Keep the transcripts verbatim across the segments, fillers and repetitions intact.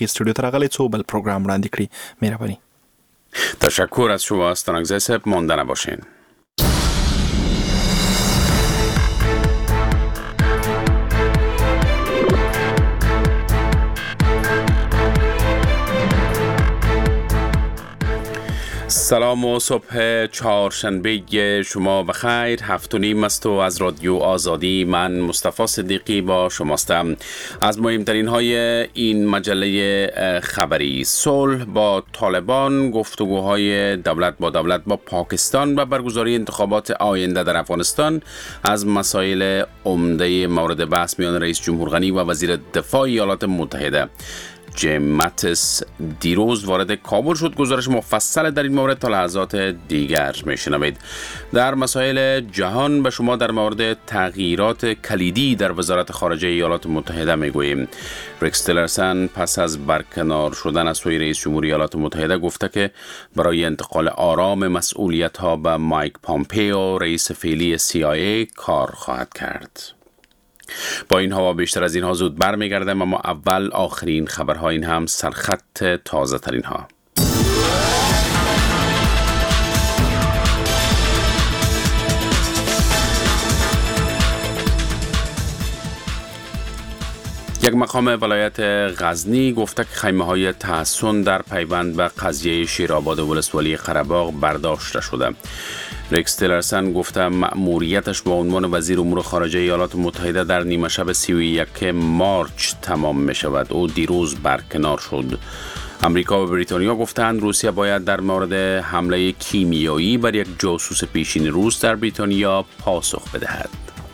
استودیو ته راغلی څو بل پروګرام وړاندې کړي. مهرباني. تشکر از شما استانگزه صاحب، مانده نباشین. سلام و صبح چهارشنبه شما بخیر. هفت و نیم است و از رادیو آزادی من مصطفی صدیقی با شماستم. از مهمترین های این مجله خبری: صلح با طالبان، گفتگوهای دولت با دولت با پاکستان و برگزاری انتخابات آینده در افغانستان از مسائل عمده مورد بحث میان رئیس جمهور غنی و وزیر دفاع ایالات متحده. جیم ماتیس دیروز وارد کابل شد. گزارش مفصل در این مورد تا لحظات دیگر میشنوید. در مسائل جهان به شما در مورد تغییرات کلیدی در وزارت خارجه ایالات متحده میگوییم. ریکس تیلرسن پس از برکنار شدن از سوی رئیس جمهور ایالات متحده گفته که برای انتقال آرام مسئولیت ها به مایک پامپیو، رئیس فعلی سی آی ای، کار خواهد کرد. با اینها و بیشتر از اینها زود برمیگردم، اما اول آخرین خبرها، این هم سرخط تازه ترین ها. یک مقام ولایت غزنی گفته که خیمه های تحصن در پیوند به قضیه شیرآباد ولسوالی قره‌باغ برداشته شده. ریکس تیلرسن گفته مأموریتش با عنوان وزیر امور خارجه ایالات متحده در نیمه شب سی و یک مارچ تمام می شود. او دیروز برکنار شد. امریکا و بریتانیا گفتند روسیه باید در مورد حمله کیمیایی بر یک جاسوس پیشین روس در بریتانیا پاسخ بدهد.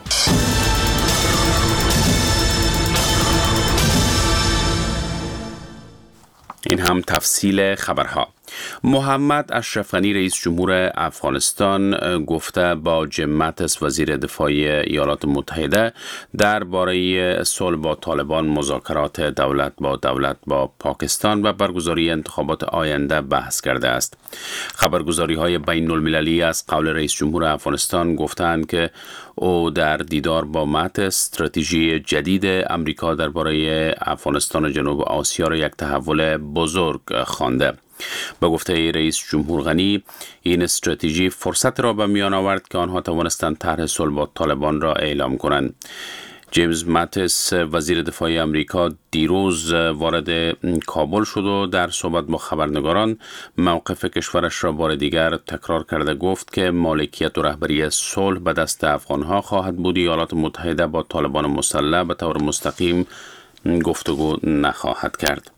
این هم تفصیل خبرها. محمد اشرف غنی رئیس جمهور افغانستان گفته با جیم ماتیس وزیر دفاع ایالات متحده درباره صلح با طالبان، مذاکرات دولت با دولت با پاکستان و برگزاری انتخابات آینده بحث کرده است. خبرگزاری های بین المللی از قول رئیس جمهور افغانستان گفتند که او در دیدار با ماتیس استراتژی جدید امریکا درباره افغانستان و جنوب آسیا را یک تحول بزرگ خوانده. با گفته رئیس جمهور غنی این استراتژی فرصت را به میان آورد که آنها توانستند طرح صلح با طالبان را اعلام کنند. جیمز ماتیس وزیر دفاع امریکا دیروز وارد کابل شد و در صحبت با خبرنگاران موقف کشورش را بار دیگر تکرار کرده گفت که مالکیت و رهبری صلح به دست افغانها خواهد بود. ایالات متحده با طالبان مسلح به طور مستقیم گفتگو نخواهد کرد.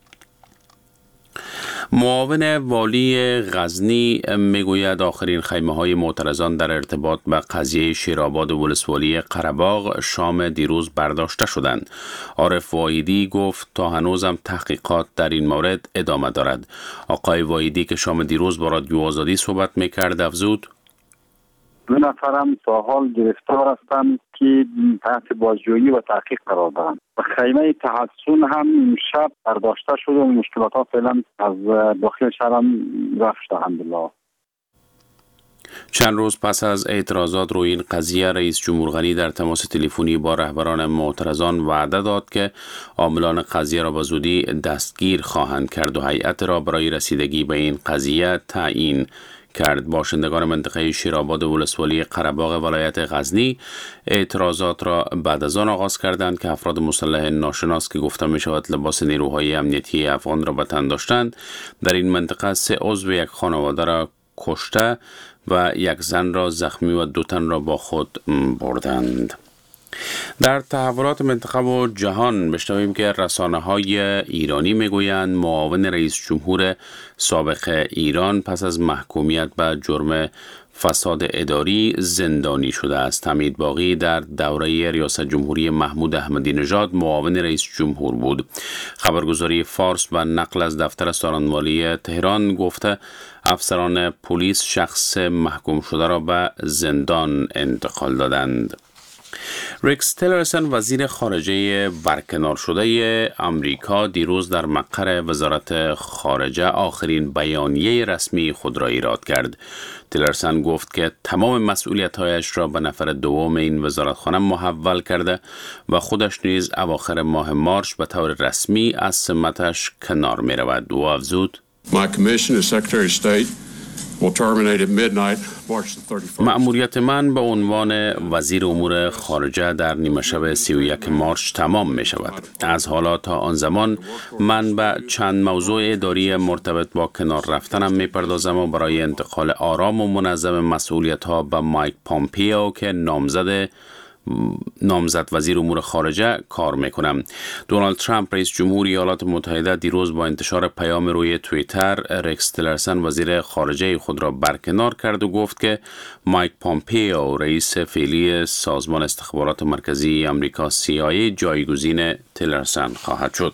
معاون والی غزنی میگوید آخرین خیمه های معترضان در ارتباط به قضیه شیرآباد ولسوالی قره‌باغ شام دیروز برداشته شدند. عارف وایدی گفت تا هنوزم تحقیقات در این مورد ادامه دارد. آقای وایدی که شام دیروز با رادیو آزادی صحبت میکرد افزود: دو نفرم تا حال گرفتار هستند که تحت بازجویی و تحقیق قرار دارند. خیمه تحصن هم امشب برداشته شده و مشکلات ها فعلا از داخل شهر هم رفت شده الحمدلله. چند روز پس از اعتراضات روی این قضیه رئیس جمهور غنی در تماس تلفنی با رهبران معترضان وعده داد که عاملان قضیه را به زودی دستگیر خواهند کرد و هیئت را برای رسیدگی به این قضیه تعیین کرد. باشندگان منطقه شیرآباد ولسوالی قره‌باغ ولایت غزنی اعتراضات را بعد از آن آغاز کردند که افراد مسلح ناشناس که گفته می شود لباس نیروهای امنیتی افغان را به تن داشتند در این منطقه سه عضو یک خانواده را کشته و یک زن را زخمی و دو تن را با خود بردند. در تحولات منطقه و جهان بشنویم که رسانه‌های ایرانی میگویند معاون رئیس جمهور سابق ایران پس از محکومیت به جرم فساد اداری زندانی شده است. حمید باقی در دوره ریاست جمهوری محمود احمدی نژاد معاون رئیس جمهور بود. خبرگزاری فارس و نقل از دفتر سارنوالی تهران گفته افسران پلیس شخص محکوم شده را به زندان انتقال دادند. ریکس تیلرسن وزیر خارجه برکنار شده آمریکا دیروز در مقر وزارت خارجه آخرین بیانیه رسمی خود را ایراد کرد. تیلرسن گفت که تمام مسئولیت‌هایش را به نفر دوم این وزارتخانه محول کرده و خودش نیز اواخر ماه مارس به طور رسمی از سمتش کنار می رود. و افزود: My commission as Secretary of State will terminate at midnight, March the thirty-first. مأموریت من به عنوان وزیر امور خارجه در نیمه شب سی و یک مارس تمام می شود. از حالا تا آن زمان من به چند موضوع اداری مرتبط با کنار رفتنم می پردازم و برای انتقال آرام و منظم مسئولیت ها به مایک پامپیو که نامزد نامزد وزیر امور خارجه کار میکنم. دونالد ترامپ رئیس جمهوری ایالات متحده دیروز با انتشار پیام روی توییتر ریکس تیلرسن وزیر خارجه خود را برکنار کرد و گفت که مایک پامپیو رئیس فعلی سازمان استخبارات مرکزی آمریکا سی آی ای جایگزین تیلرسن خواهد شد.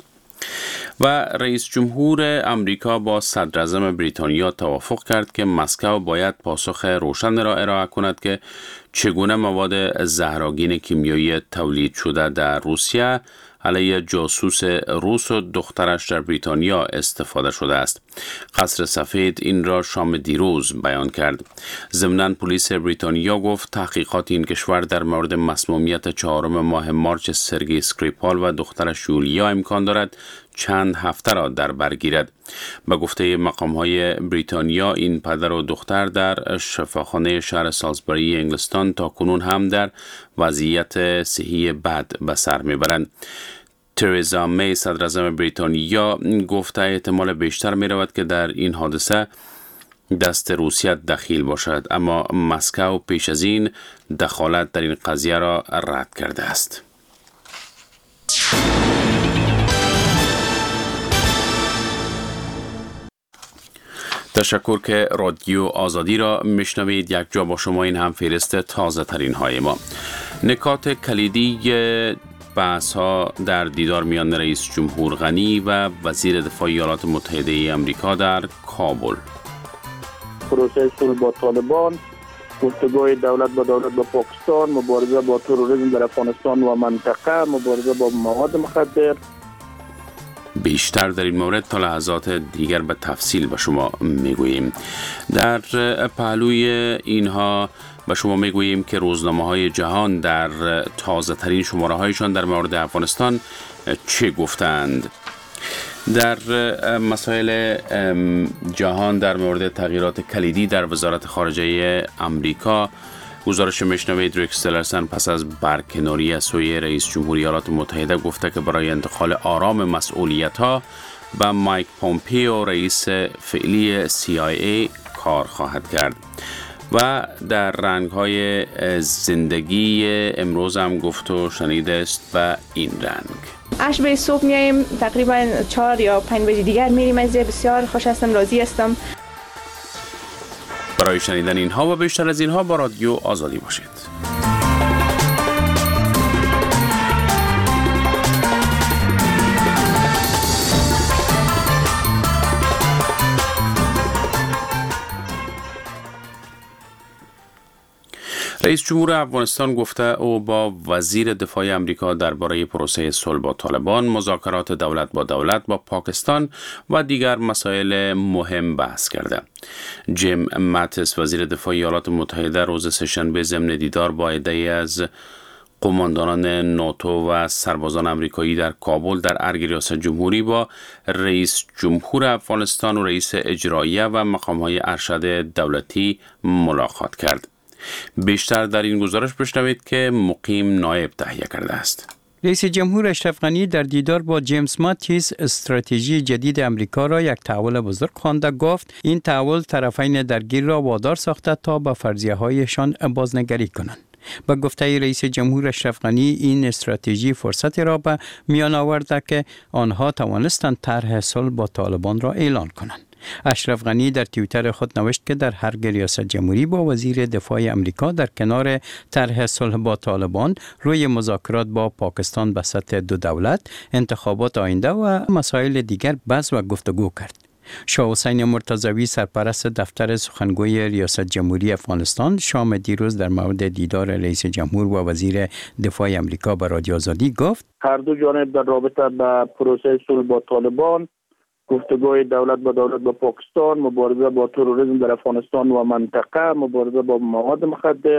و رئیس جمهور آمریکا با صدر اعظم بریتانیا توافق کرد که مسکو باید پاسخ روشن را ارائه کند که چگونه مواد زهرآگین کیمیایی تولید شده در روسیه علیه جاسوس روس و دخترش در بریتانیا استفاده شده است. قصر سفید این را شام دیروز بیان کرد. ضمناً پلیس بریتانیا گفت تحقیقات این کشور در مورد مسمومیت چهارم ماه مارس سرگئی اسکریپال و دخترش یولیا امکان دارد چند هفته را در بر گیرد. به گفته مقام‌های بریتانیا این پدر و دختر در شفاخانه شهر سالزبری انگلستان تا کنون هم در وضعیت صحی بد به سر میبرند. ترزا می صدر اعظم بریتانیا گفته احتمال بیشتر می رود که در این حادثه دست روسیه دخیل باشد، اما مسکو پیش از این دخالت در این قضیه را رد کرده است. تشکر که رادیو آزادی را میشنوید. یک جا با شما این هم فهرست تازه ترین های ما. نکات کلیدی بحث ها در دیدار میان رئیس جمهور غنی و وزیر دفاع ایالات متحده آمریکا در کابل. پروسه صلح با طالبان، گفتگوی دولت با دولت با پاکستان، مبارزه با تروریسم در افغانستان و منطقه، مبارزه با مواد مخدر. بیشتر در این مورد تا لحظات دیگر به تفصیل به شما میگوییم. در پهلوی اینها به شما میگوییم که روزنامه‌های جهان در تازه ترین شماره هایشان در مورد افغانستان چه گفتند. در مسائل جهان در مورد تغییرات کلیدی در وزارت خارجه آمریکا گزارش میشنوید. ریکس تیلرسن پس از برکناری از سوی رئیس جمهوری ایالات متحده گفته که برای انتقال آرام مسئولیت‌ها به مایک پامپیو رئیس فعلی سی آی ای کار خواهد کرد. و در رنگ‌های زندگی امروز هم گفت و شنیده است و این رنگ. هشت بجه صبح میایم، تقریبا چهار یا پنج بجه دیگر میریم. از بسیار خوش هستم، راضی هستم. برای شنیدن اینها و بیشتر از اینها با رادیو آزادی باشید. رئیس جمهور افغانستان گفته او با وزیر دفاع آمریکا درباره پروسه صلح با طالبان، مذاکرات دولت با دولت با پاکستان و دیگر مسائل مهم بحث کرده. جیم ماتیس وزیر دفاع ایالات متحده روز سه‌شنبه ضمن دیدار با عده‌ای از قماندانان ناتو و سربازان آمریکایی در کابل در ارگ ریاست جمهوری با رئیس جمهور افغانستان و رئیس اجراییه و مقام‌های ارشد دولتی ملاقات کرد. بیشتر در این گزارش بشنوید که مقیم نایب تهیه کرده است. رئیس جمهور اشرف غنی در دیدار با جیمز ماتیس استراتژی جدید امریکا را یک تحول بزرگ خوانده. گفت این تحول طرفین درگیر را وادار ساخته تا به فرضیه‌هایشان بازنگری کنند. با گفته رئیس جمهور اشرف غنی این استراتژی فرصتی را به میان آورده که آنها توانستند طرح صلح با طالبان را اعلان کنند. اشرف غنی در توییتر خود نوشت که در هر ریاست جمهوری با وزیر دفاع امریکا در کنار طرح صلح با طالبان روی مذاکرات با پاکستان به سطح دو دولت، انتخابات آینده و مسائل دیگر بحث و گفتگو کرد. شاه حسین مرتضوی سرپرست دفتر سخنگوی ریاست جمهوری افغانستان شام دیروز در مورد دیدار رئیس جمهور و وزیر دفاع امریکا با رادیو آزادی گفت هر دو جانب در رابطه با پروسه صلح با طالبان، گفتگوی دولت با دولت با پاکستان، مبارزه با تروریسم در افغانستان و منطقه، مبارزه با مواد مخدر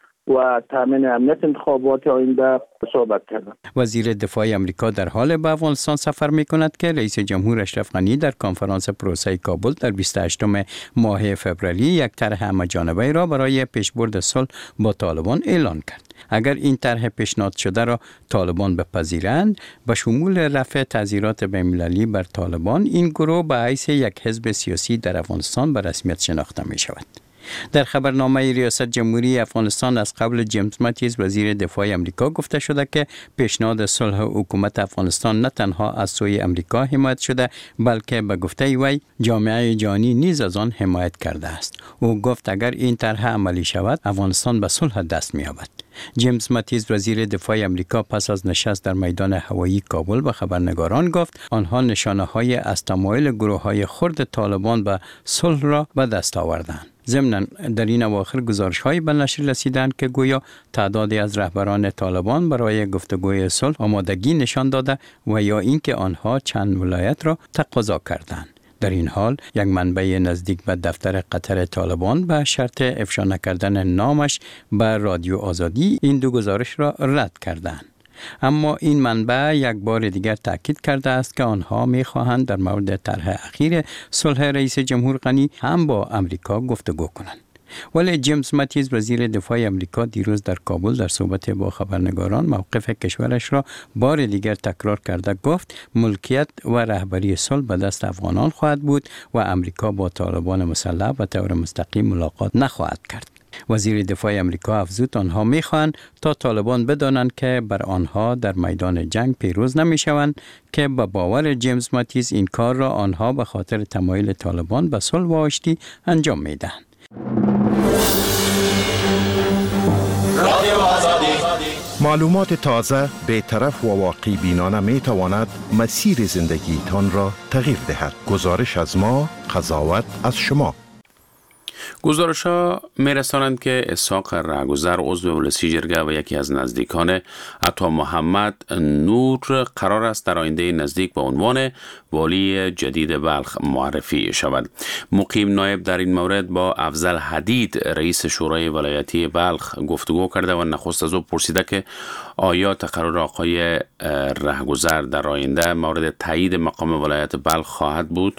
و تامین امنیت انتخابات آینده صحبت کردند. وزیر دفاع امریکا در حال به افغانستان سفر می کند که رئیس جمهور اشرف غنی در کنفرانس پروسه کابل در بیست و هشتم ماه فوریه یک طرح همه‌جانبه را برای پیشبرد صلح با طالبان اعلان کرد. اگر این طرح پیشنهاد شده را طالبان بپذیرند، به شمول رفع تعزیرات بین‌المللی بر طالبان، این گروه به حیث یک حزب سیاسی در افغانستان به رسمیت شناخته می شود. در خبرنامه ریاست جمهوری افغانستان از قبل جیمز ماتیس وزیر دفاع امریکا گفته شده که پیشنهاد صلح حکومت افغانستان نه تنها از سوی امریکا حمایت شده، بلکه به گفته وی جامعه جهانی نیز از آن حمایت کرده است. او گفت اگر این طرح عملی شود، افغانستان به صلح دست می‌یابد. جیمز ماتیس وزیر دفاع امریکا پس از نشست در میدان هوایی کابل به خبرنگاران گفت آنها نشانه‌های از تمایل گروه‌های خرد طالبان به صلح را به دست آوردند. ضمناً در این اواخر گزارش‌هایی به نشر رسیدند که گویا تعدادی از رهبران طالبان برای گفتگوی صلح آمادگی نشان داده و یا اینکه آنها چند ولایت را تقاضا کردند. در این حال یک منبع نزدیک به دفتر قطر طالبان به شرط افشا نکردن نامش به رادیو آزادی این دو گزارش را رد کردند. اما این منبع یک بار دیگر تاکید کرده است که آنها می‌خواهند در مورد طرح اخیر صلح رئیس جمهور غنی هم با امریکا گفتگو کنند. ولی جیمز ماتیس وزیر دفاع امریکا دیروز در کابل در صحبت با خبرنگاران موقف کشورش را بار دیگر تکرار کرده گفت ملکیت و رهبری صلح به دست افغانان خواهد بود و امریکا با طالبان مسلح به طور مستقیم ملاقات نخواهد کرد. وزیر دفاع امریکا افزود آنها می‌خواهند تا طالبان بدانند که بر آنها در میدان جنگ پیروز نمی‌شوند که به باور جیمز ماتیس این کار را آنها به خاطر تمایل طالبان به صلح و آشتی انجام می‌دهند. معلومات تازه، بی‌طرف و واقعی بینانه می تواند مسیر زندگیتان را تغییر دهد. گزارش از ما، قضاوت از شما. گزارش ها می رسانند که اسحاق رهگذر عضو ولسی جرگه و یکی از نزدیکان عطا محمد نور قرار است در آینده نزدیک به عنوان والی جدید بلخ معرفی شود. مقیم نایب در این مورد با افضل حدید رئیس شورای ولایتی بلخ گفتگو کرده و نخست از او پرسیده که آیا تقرر آقای رهگذر در آینده مورد تایید مقام ولایت بلخ خواهد بود؟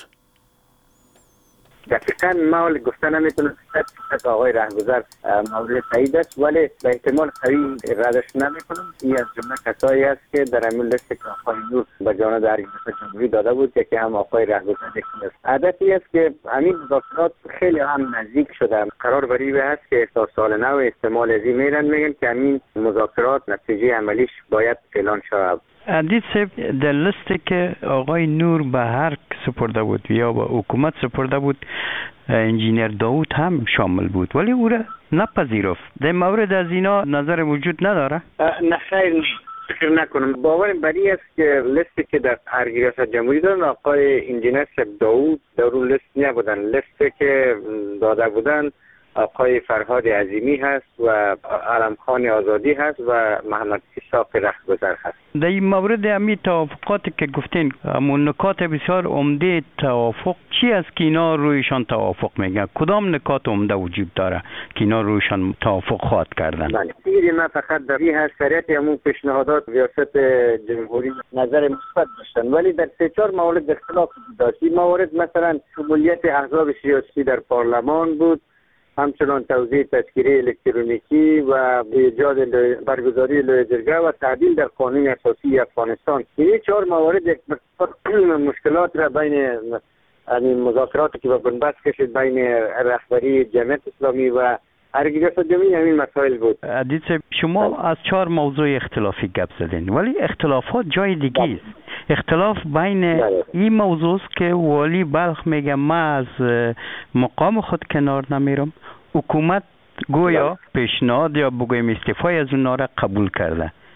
دقیقاً ما گفتن نمیتونم که آقای رهگذر مورد تایید است، ولی به احتمال قوی ردش نمیکنم. این از جمله کسایی است که در امیل لیست که آقای نور به جانب ریاست جمهوری داده بود که هم آقای رهگذر یکی است. عادتی است که همین مذاکرات خیلی هم نزدیک شده. قرار بر این است که تا سال نو احتمال ازی میرن میگن که همین مذاکرات نتیجه عملیش باید اعلان شود. عدید صاحب در لیستی که آقای نور به هر سپرده بود یا به حکومت سپرده بود انجینیر داوود هم شامل بود، ولی او را نپذیرفت. در مورد از اینا نظر وجود نداره؟ نه خیر نیست، فکر نکنم. باورم بر این است که لیستی که در ریاست جمهوری دادن آقای انجینیر داوود در اون لیست نبودن. لیستی که داده بودن آقای فرهاد عظیمی هست و علمخان آزادی هست و محمد اسحاق رهگذر هست. در این مورد همین توافقاتی که گفتین، همون نکات بسیار عمده توافق چی است که اینا رویشان توافق میگن؟ کدام نکات عمده وجود داره که اینا رویشان توافق خواهد کردن؟ بله، دیگه من فقط در این حسریت همون پیشنهادات ریاست جمهوری نظر مثبت داشتن، ولی در سه چهار مورد اختلاف داشت. این موارد مثلا شمولیت احزاب سیاسی در پارلمان بود، همچنان توزیع تذکره الکترونیکی و ایجاد برگزاری لایحه جرگه و تعدیل در قانون اساسی افغانستان. این چهار موارد مشکلات را بین این مذاکراتی که به بنبست کشید بین رهبری جمعیت اسلامی و ریاست جمهوری همین مسائل بود. عدید صاحب، شما از چهار موضوع اختلافی گپ زدین، ولی اختلافات جای دیگه است. اختلاف بین این موضوع است که والی بلخ میگه من از مقام خود کنار نمیرم، حکومت گویا پیشنهاد یا بگویم استعفای از اونها را قبول کرده.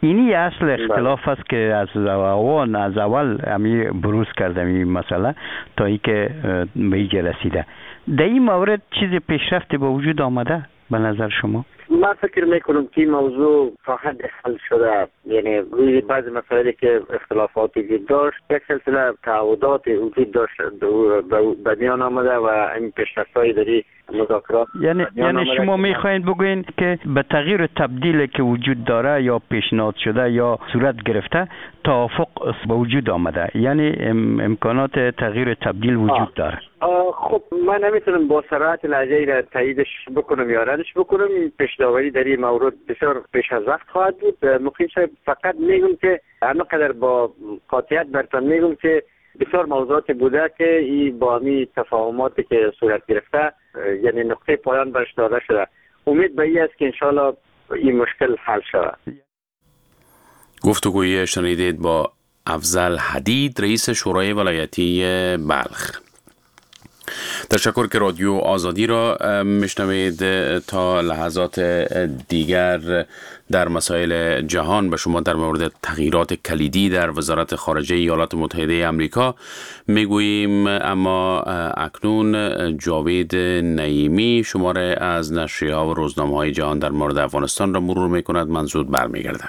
اینی اصل اختلاف است که از اول از اول امی بروز کردم این مسئله تا ای که به اینجا رسیده. در این مورد چیز پیشرفتی به وجود آمده به نظر شما؟ من فکر میکنم که موضوع تا حد حل شده، یعنی روی بعض مسائلی که اختلافات وجود داشت یک سلسله تعهدات وجود داشت به میان آمده و این پیشرفت‌های داری مذاکرات. یعنی یعنی شما میخواین بگوین که به تغییر تبدیل که وجود داره یا پیشنهاد شده یا صورت گرفته توافق به وجود آمده، یعنی امکانات تغییر تبدیل وجود آه. داره. آه خب من نمیتونم با سرعت لحظه‌ای را تاییدش بکنم یا ردش بکنم. پیش‌داوری در این مورد بسیار پیش از وقت خواهد بود. مقیم صاحب فقط میگم که همینقدر با قاطعیت برتون میگم که بسیار موضوعات بوده که این با همی تفاهماتی که صورت گرفته یعنی نقطه پایان برش داده شده. امید به این است که انشالله این مشکل حل شود. گفتگوی شنیدید با افضل حدید، رئیس شورای ولایتی بلخ. تشکر که رادیو آزادی را میشنوید. تا لحظات دیگر در مسائل جهان به شما در مورد تغییرات کلیدی در وزارت خارجه ایالات متحده آمریکا میگوییم، اما اکنون جاوید نعیمی شماره از نشریه‌ها و روزنامه‌های جهان در مورد افغانستان را مرور میکند. من زود برمیگردم.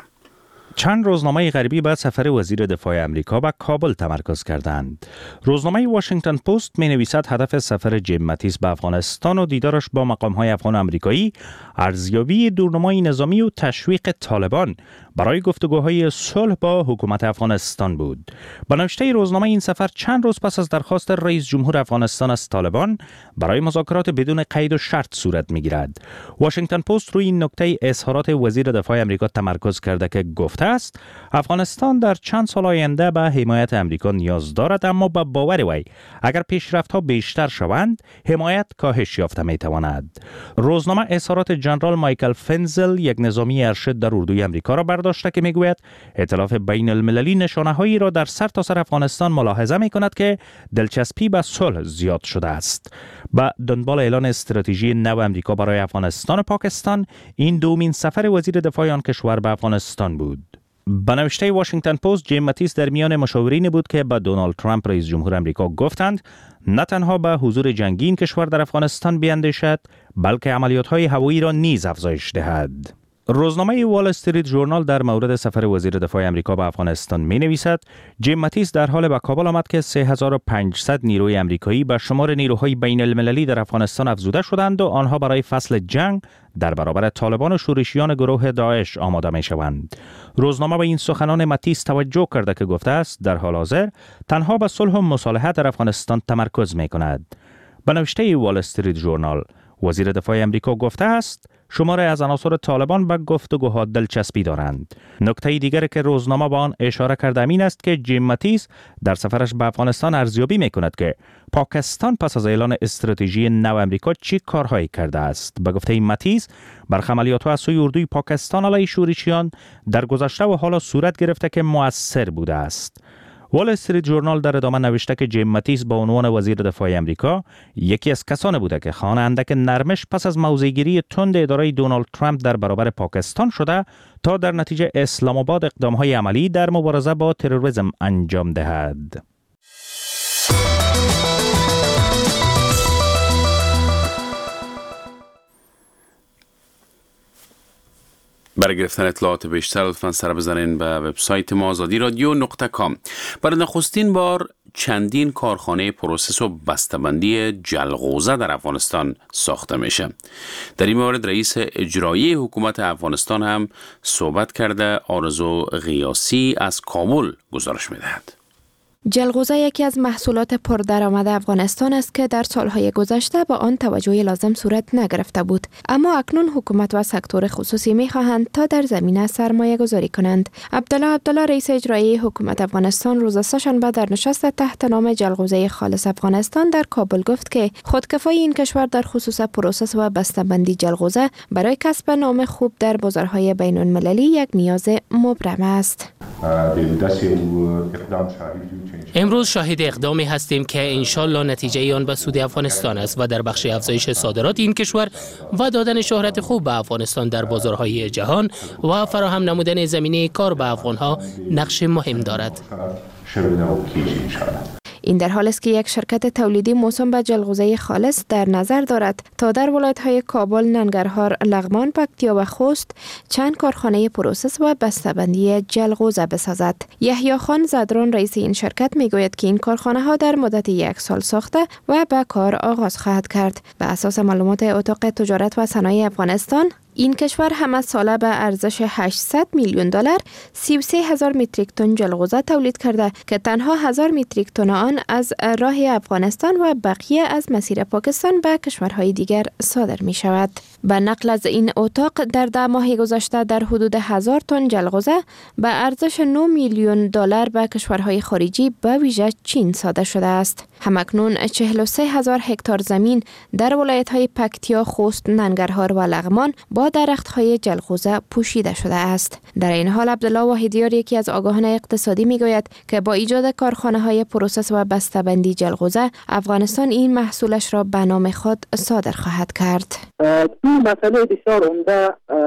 چند روزنامه غربی بعد سفر وزیر دفاع آمریکا به کابل تمرکز کردند. روزنامه واشنگتن پست می نویسد هدف سفر جیم ماتیس به افغانستان و دیدارش با مقام‌های افغان آمریکایی ارزیابی دورنمای نظامی و تشویق طالبان برای گفتگوهای صلح با حکومت افغانستان بود. با نوشته روزنامه این سفر چند روز پس از درخواست رئیس جمهور افغانستان از طالبان برای مذاکرات بدون قید و شرط صورت می‌گیرد. واشنگتن پست روی این نکته اظهارات وزیر دفاع آمریکا تمرکز کرده که گفته است افغانستان در چند سال آینده به حمایت آمریکا نیاز دارد، اما به باور وی اگر پیشرفت‌ها بیشتر شوند حمایت کاهش یافته می‌تواند. روزنامه اظهارات جنرال مایکل فنزل، یک نظامی ارشد در اردوی آمریکا را داشته که میگوید ائتلاف بین المللی نشانه‌هایی را در سرتاسر افغانستان ملاحظه می‌کند که دلچسپی به صلح زیاد شده است. با دنبال اعلان استراتژی نو آمریکا برای افغانستان و پاکستان، این دومین سفر وزیر دفاع آن کشور به افغانستان بود. به نوشته واشنگتن پست، جیم ماتیس در میان مشاورینی بود که به دونالد ترامپ رئیس جمهور آمریکا گفتند نه تنها به حضور جنگی این کشور در افغانستان بیندیشد، بلکه عملیات‌های هوایی را نیز افزایش دهد. روزنامه وال استریت ژورنال در مورد سفر وزیر دفاع آمریکا به افغانستان می نویسد جیم ماتیس در حال به کابل آمد که سه هزار و پانصد نیروی آمریکایی به شمار نیروهای بین المللی در افغانستان افزوده شدند و آنها برای فصل جنگ در برابر طالبان و شورشیان گروه داعش آماده می شوند. روزنامه به این سخنان ماتیس توجه کرده که گفته است در حال حاضر تنها به صلح و مصالحه در افغانستان تمرکز می کند. به نوشته وال استریت ژورنال، وزیر دفاع آمریکا گفته است شماره از عناصر طالبان به گفتگوها دلچسپی دارند. نکته دیگر که روزنامه با آن اشاره کرده این است که جیم ماتیس در سفرش به افغانستان ارزیابی می‌کند که پاکستان پس از اعلان استراتژی نو آمریکا چه کارهایی کرده است. به گفته ماتیس، برخی عملیات‌ها از سوی اردوی پاکستان علیه شورشیان در گذشته و حالا صورت گرفته که مؤثر بوده است. وال استریت ژورنال در ادامه نوشته که جیم ماتیس به عنوان وزیر دفاع آمریکا یکی از کسانی بوده که خواننده که نرمش پس از موضع‌گیری تند اداره دونالد ترامپ در برابر پاکستان شده تا در نتیجه اسلام آباد اقدام‌های عملی در مبارزه با تروریسم انجام دهد. برای گرفتن اطلاعات بیشتر لطفاً سر بزنین به وبسایت ما آزادی رادیو نقطه کام. برای نخستین بار چندین کارخانه پروسس و بسته‌بندی جلغوزه در افغانستان ساخته میشه. در این مورد رئیس اجرایی حکومت افغانستان هم صحبت کرده. آرزو غیاسی از کابل گزارش میدهد. جلغوزه یکی از محصولات پردرآمد افغانستان است که در سالهای گذشته با آن توجه لازم صورت نگرفته بود، اما اکنون حکومت و سکتور خصوصی می‌خواهند تا در زمینه سرمایه گذاری کنند. عبدالله عبدالله رئیس اجرایی حکومت افغانستان روز سه‌شنبه در نشست تحت نام جلغوزه خالص افغانستان در کابل گفت که خودکفایی این کشور در خصوص پروسس و بسته‌بندی جلغوزه برای کسب نام خوب در بازارهای بین‌المللی یک نیاز مبرم است. امروز شاهد اقدامی هستیم که انشالله نتیجه آن به سود افغانستان است و در بخش افزایش صادرات این کشور و دادن شهرت خوب به افغانستان در بازارهای جهان و فراهم نمودن زمینه کار به افغانها نقش مهم دارد. این در حال است که یک شرکت تولیدی موسوم به جلغوزه خالص در نظر دارد تا در ولایت‌های کابل، ننگرهار، لغمان، پکتیا و خوست چند کارخانه پروسس و بسته‌بندی جلغوزه بسازد. یحیی خان زدران رئیس این شرکت میگوید که این کارخانه ها در مدت یک سال ساخته و به کار آغاز خواهد کرد. به اساس معلومات اتاق تجارت و صنایع افغانستان، این کشور هم از ساله به ارزش هشتصد میلیون دلار سی و سه هزار متریک تن جلغوزه تولید کرده که تنها هزار متریک تن آن از راه افغانستان و بقیه از مسیر پاکستان به کشورهای دیگر صادر می شود. به نقل از این اتاق در ده ماه گذشته در حدود هزار تن جلغوزه به ارزش نه میلیون دلار به کشورهای خارجی به ویژه چین صادر شده است. همکنون چهل و سه هزار هکتار زمین در ولایت‌های پکتیا، خوست، ننگرهار و لغمان با درخت‌های جلغوزه پوشیده شده است. در این حال عبدالله واحدیار، یکی از آگاهان اقتصادی، میگوید که با ایجاد کارخانه‌های پروسس و بسته‌بندی جلغوزه، افغانستان این محصولش را به نام خود صادر خواهد کرد. این مسئله بسیار عمده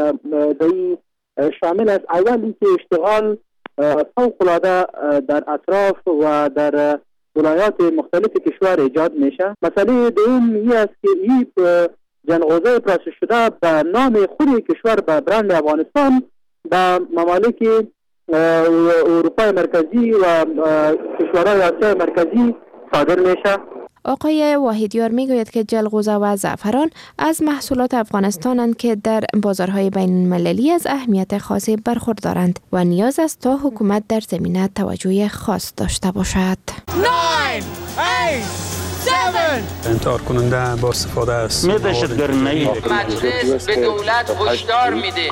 شامل است. اولی که اشتغال فوق‌العاده در اطراف و در ولایات مختلف کشور ایجاد میشه. مسئله دوم این است که این جلغوزه پروسس شده به نام خود کشور به برند افغانستان به ممالک اروپای مرکزی و کشورهای آسیای مرکزی صادر میشه. آقای واحدیار میگوید که جلغوزه و زعفران از محصولات افغانستانند که در بازارهای بین المللی از اهمیت خاصی برخوردارند و نیاز است تا حکومت در زمینه توجه خاص داشته باشد. انتحار کننده با استفاده است. مجلس به دولت هشدار میده.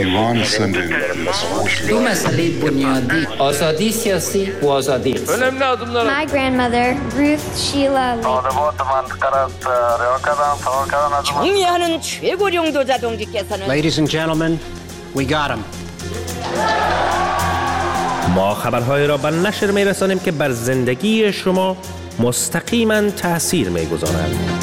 دو مسئله بنیادی: آزادی سیاسی و آزادی اقتصادی. My grandmother, Ruth Sheila Lee. Ladies and gentlemen, we got him. ما خبرهای را به نشر می رسانیم که بر زندگی شما مستقیما تأثیر می گذارند.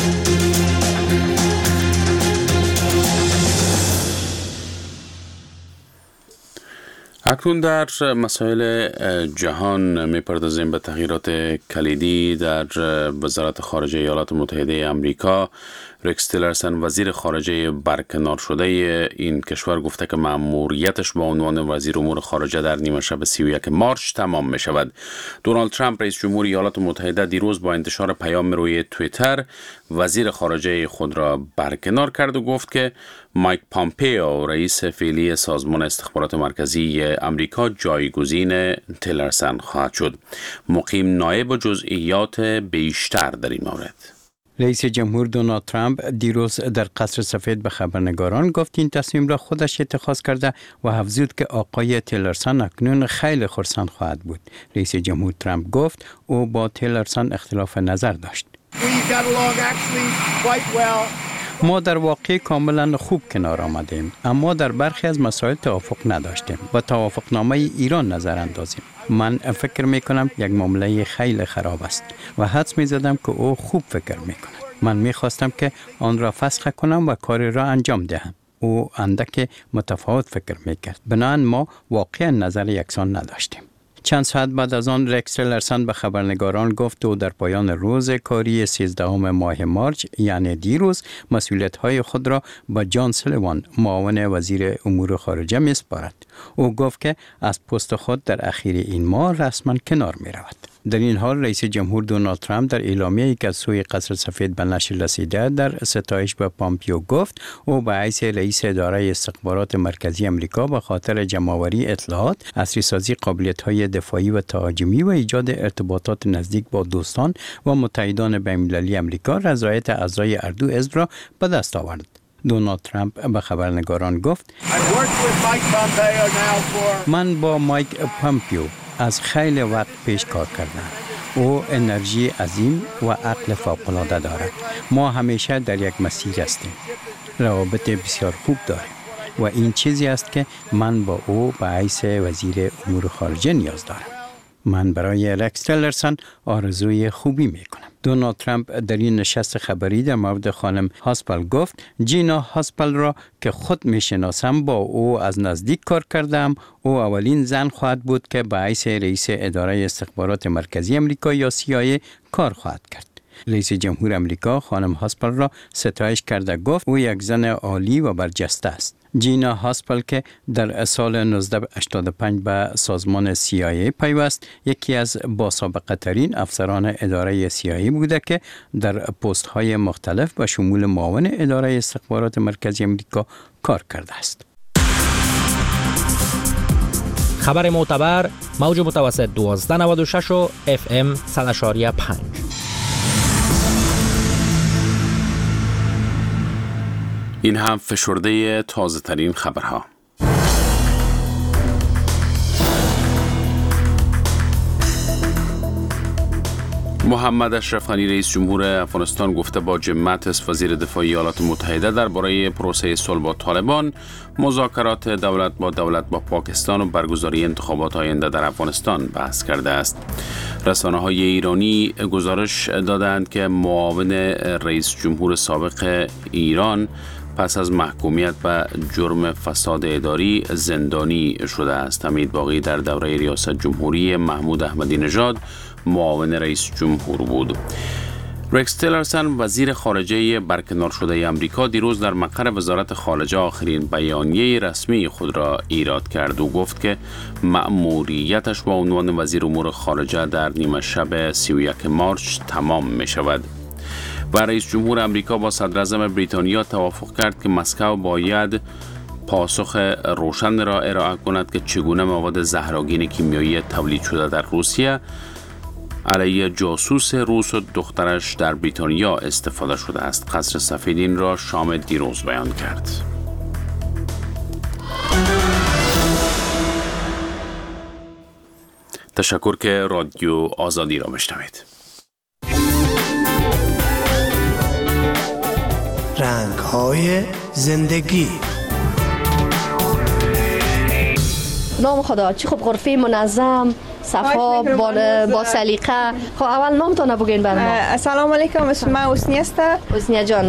اکنون در مسائل جهان می‌پردازیم به تغییرات کلیدی در وزارت خارجه ایالات متحده آمریکا. رکس تیلرسن، وزیر خارجه برکنار شده این کشور، گفته که مأموریتش با عنوان وزیر امور خارجه در نیمه شب سی و یک مارچ تمام می شود. دونالد ترامپ، رئیس جمهور ایالات متحده، دیروز با انتشار پیام روی توییتر وزیر خارجه خود را برکنار کرد و گفت که مایک پامپئو، رئیس فعلی سازمان استخبارات مرکزی امریکا، جایگزین تیلرسن خواهد شد. مقیم نایب و جزئیات بیشتر در این مورد. رئیس جمهور دونالد ترامپ دیروز در قصر سفید به خبرنگاران گفت این تصمیم را خودش اتخاذ کرده و افزود که آقای تیلرسن اکنون خیلی خرسند خواهد بود. رئیس جمهور ترامپ گفت او با تیلرسن اختلاف نظر داشت. ما در واقع کاملا خوب کنار آمدیم، اما در برخی از مسائل توافق نداشتیم و توافقنامه ایران نظر اندازیم. من فکر می کنم یک معامله خیلی خراب است و حدس می زدم که او خوب فکر می کند. من می خواستم که آن را فسخ کنم و کاری را انجام دهم. او اندک متفاوت فکر می کرد. بنابراین ما واقعا نظر یکسان نداشتیم. چند ساعت بعد از آن رکس تیلرسن به خبرنگاران گفت او در پایان روز کاری سیزدهم ماه مارچ، یعنی دیروز، مسئولیت‌های خود را با جان سولیوان، معاون وزیر امور خارجه، می‌سپارد. او گفت که از پست خود در اخیر این ماه رسما کنار می‌رود. در این حال رئیس جمهور دونالد ترامپ در اعلامیه‌ای که از سوی قصر سفید به نشر رسیده در ستایش به پامپئو گفت او به حیث رئیس اداره استخبارات مرکزی آمریکا به خاطر جمع‌آوری اطلاعات، عصری‌سازی قابلیت‌های دفاعی و تهاجمی و ایجاد ارتباطات نزدیک با دوستان و متحدان بین‌المللی آمریکا رضایت اعضای اردو حزب را به دست آورد. دونالد ترامپ به خبرنگاران گفت من با مایک پامپئو از خیلی وقت پیش کار کردم. او انرژی عظیم و عقل فوق‌العاده دارد. ما همیشه در یک مسیر هستیم. روابط بسیار خوب داریم و این چیزی است که من با او به حیث وزیر امور خارجه نیاز دارم. من برای رکس تیلرسون آرزوی خوبی می کنم. دونالد ترامپ در این نشست خبری در مورد خانم هاسپل گفت جینا هاسپل را که خود می شناسم با او از نزدیک کار کردم. او اولین زن خواهد بود که به حیث رئیس اداره استخبارات مرکزی امریکا یا سی آی ای کار خواهد کرد. رئیس جمهور امریکا خانم هاسپل را ستایش کرده گفت او یک زن عالی و برجسته است. جینا هاسپل که در سال نوزده هشتاد و پنج به سازمان سی آی ای پیوست، یکی از باسابقه ترین افسران اداره سی آی ای بوده که در پست های مختلف به شمول معاون اداره استخبارات مرکزی امریکا کار کرده است. خبر معتبر، موج متوسط دوازده نود و شش و اف ام صد و شش و پنج. این هم فشرده تازه ترین خبرها. محمد اشرف غنی رئیس جمهور افغانستان گفته با جیم ماتیس وزیر دفاع ایالات متحده درباره پروسه صلح با طالبان، مذاکرات دولت با دولت با پاکستان و برگزاری انتخابات آینده در افغانستان بحث کرده است. رسانه‌های ایرانی گزارش دادند که معاون رئیس جمهور سابق ایران پس از محکومیت به جرم فساد اداری زندانی شده است. حمید باقی در دوره ریاست جمهوری محمود احمدی نژاد معاون رئیس جمهور بود. رکس تیلرسون وزیر خارجه برکنار شده امریکا دیروز در مقر وزارت خارجه آخرین بیانیه رسمی خود را ایراد کرد و گفت که مأموریتش با عنوان وزیر امور خارجه در نیمه شب سی و یک مارس تمام می شود. و رئیس جمهور امریکا با صدر اعظم بریتانیا توافق کرد که مسکو باید پاسخ روشن را ارائه کند که چگونه مواد زهرآگین کیمیایی تولید شده در روسیه علیه جاسوس روس و دخترش در بریتانیا استفاده شده است. قصر سفید این را شام دیروز بیان کرد. تشکر که رادیو آزادی را میشنوید. رنگ‌های زندگی. نام خدا چی خوب غرفه منظم صفا با با سلیقه. خب اول نامتون بگین برام. السلام علیکم، اسم من حسنی است. حسنی جان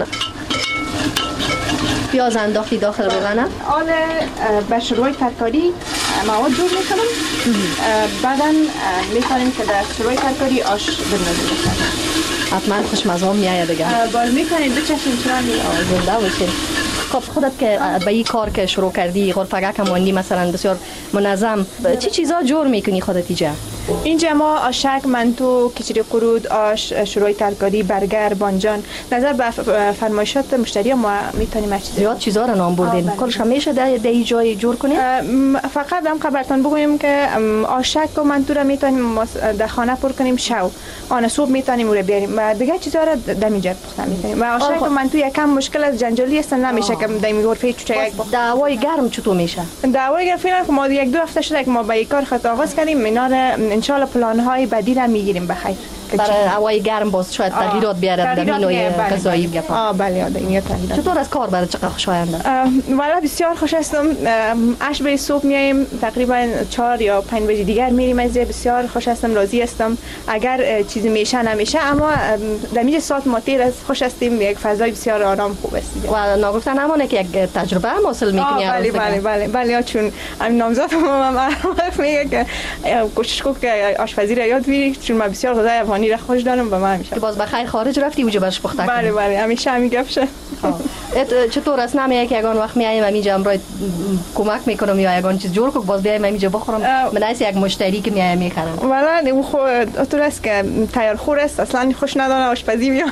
پیاز انداختی داخل روغنه؟ آن به شروع ترکاری مواد جور میکنم. بعدا میکنیم که در شروع ترکاری آش بندازیم. حتما خوشمزه میایه دیگه. باز میکنیم بچشیم چرا می زنده باشین. خب خودت که به این کار که شروع کردی غرفه که موندی مثلا بسیار منظم، چی چیزا جور میکنی خودت اینجا؟ اینجا ما آشک، منتو، کچری قرود، آش، شروع ترکاری، برگر، بانجان، نظر به فرمایشات مشتری ما میتونیم هر چیزی. زیاد چیزا رو نام بردین. کلش همیشه در در جای جور کنیم؟ فقط هم خبرتون بگویم که آشک و منتو رو میتونیم در خانه پر کنیم شو. آن صبح میتونیم رو بیاریم. و دیگه چیزا رو در اینجا پخته میکنیم. و آشک و منتو یکم مشکل از جنجالی است، نمیشه که در غرفه چوچه یک بخ. دعوای گرم چطور میشه؟ دعوای گرم فعلا که ما یک دو هفته شده که ما به این کار خط آغاز کردیم. اینا رو ان شاء الله پلان های بدی را میگیریم بخیر. برای هوای گرم باز شاید تغییرات بیاره در مینوی غذایی بگم. آه بله آده این تغییرات. چطور از کار برای چقدر خوشاینده؟ والا بسیار خوش هستم. اش به صبح میایم تقریبا چهار یا پنج بجه دیگر میریم. از بسیار خوش هستم، راضی هستم. اگر چیزی میشه نمیشه اما در میج ساعت ما تیر از خوش هستیم. یک فضای بسیار آرام خوب است. و ناگفته نمونه که یک تجربه هم حاصل میکنی. بله بله بله بله چون ام نامزد ما میگه که کوشش کن که آشپزی را یاد بگیری چون من بسیار غذای افغانی را خوش دارم و من همیشه که باز بخیر خارج رفتی اونجا برش پخته کنی. بله بله همیشه همین گپ شه. چطور است نمیگه که یگان وقت میایم اینجا امروز کمک میکنم یا یگان چیز جور کنم باز بیایم اینجا بخورم من از یک مشتری که میایم میخرم. والا اون خو اطور است که تیار خور است، اصلا خوش نداره آشپزی میاد.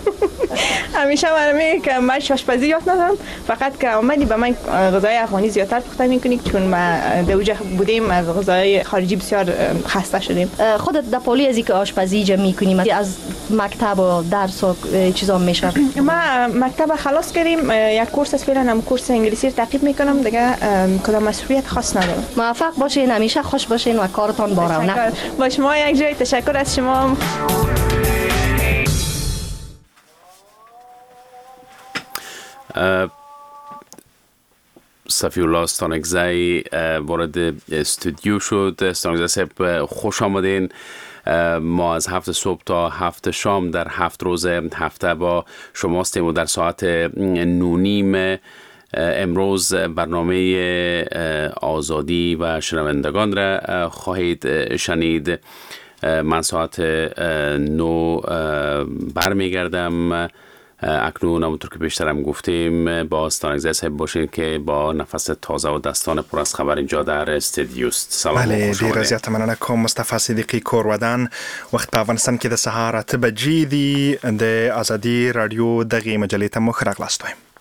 همیشه من میگه که من آشپزی یاد ندارم، فقط که اومدی به من غذای افغانی زیادتر پخته میکنی چون ما دوجه بودیم از غذای خارجی بسیار خسته شدیم. خودت در پالی از اینکه آشپزی جا میکنیم از مکتب و درس و چیزا میشه؟ ما مکتب خلاص کردیم، یک کورس است فعلا هم کورس انگلیسی رو تعقیب میکنم دیگه، کدام مسئولیت خاص ندارم. موفق باشین، همیشه خوش باشین و کارتان با رونق. با شما یک جای تشکر از شما. صفی الله استانگزی وارد استودیو شد. استانگزی صاحب خوش آمدین. ما از هفت صبح تا هفت شام در هفت روز هفته با شما هستیم و در ساعت نونیم امروز برنامه آزادی و شنوندگان را خواهید شنید. من ساعت نو برمیگردم. اکنون همونطور که بیشترم گفتیم با استانگزی صاحب باشین که با نفس تازه و دستان پر از خبر اینجا در استدیوست. سلام. بله ډیر زیاته مننه کوم مصطفی صدیقی کور ودان. وخت په افغانستان کې د سهار اته بجې دي. د ازادي رادیو دغه مجلې ته مخ راغلاستویم.